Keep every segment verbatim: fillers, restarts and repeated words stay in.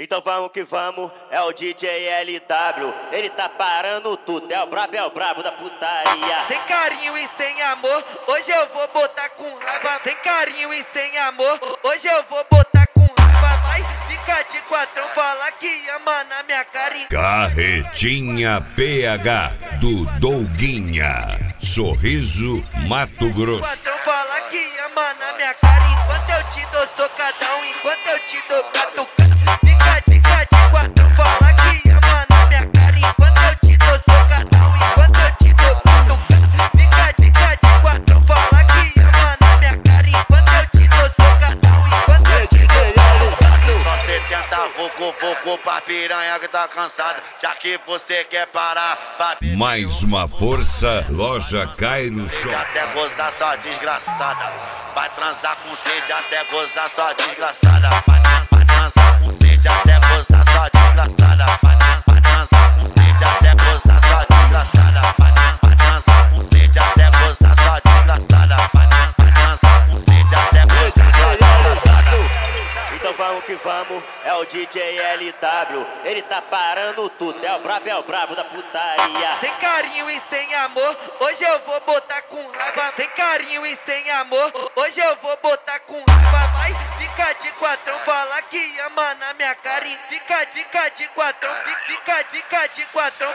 Então vamos que vamos, é o D J L W. Ele tá parando tudo, é o brabo, é o brabo da putaria. Sem carinho e sem amor, hoje eu vou botar com raiva. Sem carinho e sem amor, hoje eu vou botar com raiva. Vai ficar de quatrão, falar que ama na minha cara. Carretinha P H do Douguinha, Sorriso, Mato Grosso. Quatrão fala que ama na minha cara. Enquanto eu te dou socadão, enquanto eu te dou catucada. Fica, fica de quatrão, fala que ama na minha cara. Enquanto eu te dou socadão, enquanto eu te dou catucada. Fica, fica de quatrão, fala que ama na minha cara. Enquanto eu te dou socadão, enquanto eu te dou catucada. Só setenta voco, voco pra piranha que tá cansada. Já que você quer parar pra beber. Mais uma força, Loja Cairo Shop. Até gozar só desgraçada. Vai transar com sede até gozar só desgraçada. Vai, trans, vai transar com sede até gozar só desgraçada. Vai, trans, vai transar com sede até gozar só desgraçada. Vai, trans, vai transar com sede até gozar só desgraçada. Vai, trans, vai transar com sede até gozar só desgraçada. Então vamos que vamos, é o D J L W. Ele tá parando tudo, é o brabo, é o brabo da putaria. Sem carinho e sem amor, hoje eu vou botar com raiva. Sem carinho e sem amor, hoje eu vou botar com raiva. Vai ficar de quatrão, falar que ama na minha cara. Fica, fica de quatrão, fica, fica de quatrão.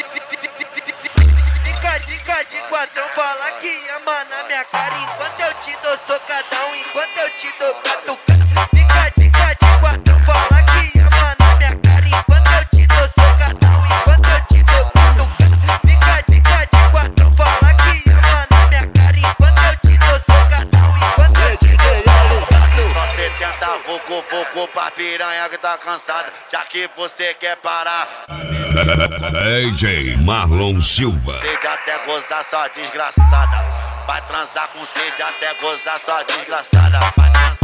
Fica, fica de quatrão, falar que ama na minha cara. Enquanto eu te dou socadão, enquanto eu te dou catucada. Fica, fica de quatrão, fala que ama na minha cara. Enquanto eu te dou socadão, enquanto eu te dou catucada. Fica, fica de quatrão, fala que ama na minha cara. Enquanto eu te dou socadão, enquanto eu te dou catucada. Só setenta voco, voco pra piranha que tá cansada. Já que você quer parar D J Marlon Silva. sede até gozar só desgraçada. Vai transar com sede até gozar só desgraçada. Vai, trans,